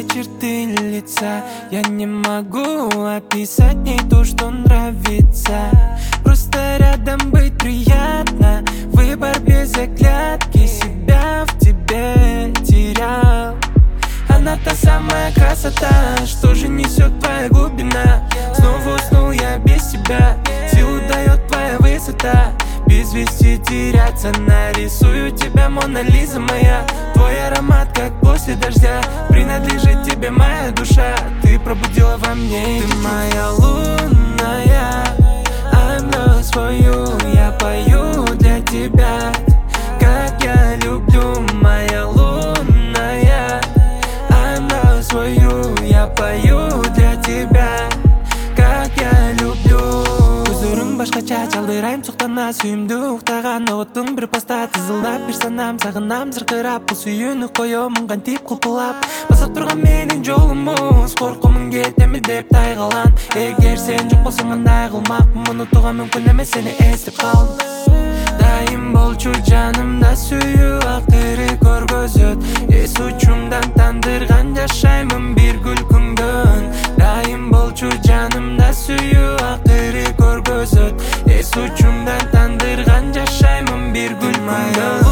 черты лица. Я не могу описать в ней то, что нравится. Просто рядом быть приятно. Выбор без оглядки, себя в тебе терял. Она та самая красота, что же несет твоя глубина. Снова уснул я без тебя, силу дает твоя высота. Без вести теряться, нарисую тебя, Мона Лиза моя. Твой аромат, как после дождя, принадлежит тебе моя душа. Ты пробудила во мне. Ты моя лунная, I'm lost for you. Я пою для тебя, как я люблю, моя лунная. I'm lost for you. Я пою для тебя, как я люблю. Көздерің башқаша жалдырайым соқтана, сүйімді ұқтаған оттың бір поста тызылдап бір санам, сағынам зырқырап. Бұл сүйіні қойымын қантип құлпылап, басып тұрған менің жолымыз. Қорқымын кетемін деп тайғалан. Егер сен жоқ болсаң мындай қылмақпын, ұмытуға мүмкін емес, сені естіп қалдым. Дайым болчу жанымда сүйүү, ақыры көргөзөт. Эс учумдан тандырган жашаймын бир гүл күнгөн. Дайым болчу жанымда сүйүү, ақыры көргөзөт. Эс учумдан тандырган жашаймын бир гүл күнгөн.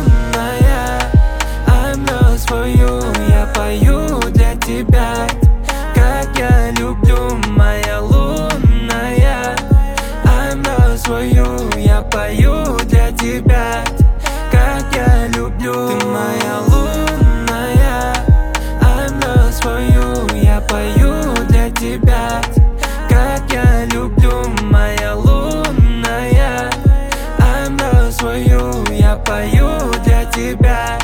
I'm lost for you. Я пою для тебя, как я люблю, моя лунная. I'm lost for you. Я пою для тебя, как я люблю. Ты моя лунная. I'm lost for you. Я пою для тебя, как я люблю, моя лунная. I'm lost for you. Я пою для тебя.